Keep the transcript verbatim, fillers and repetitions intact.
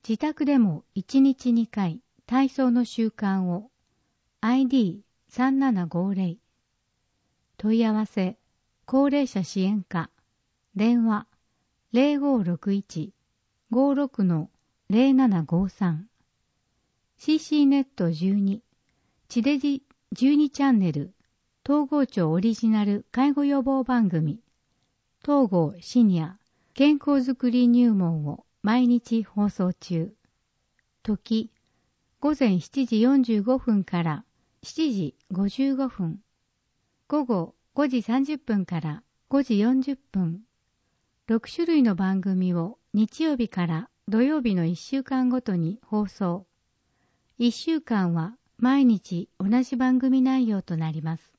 自宅でもいちにちにかい体操の習慣を アイディーさんななごゼロ 問い合わせ高齢者支援課電話 ゼロごろくいち ごろく ゼロななごさん シーシー ネットじゅうに地デジじゅうにチャンネル東郷町オリジナル介護予防番組東郷シニア健康づくり入門を毎日放送中。時午前しちじよんじゅうごふんからしちじごじゅうごふん、午後ごじさんじゅっぷんからごじよんじゅっぷん、ろくしゅるいの番組を日曜日から土曜日のいっしゅうかんごとに放送。いっしゅうかんは毎日同じ番組内容となります。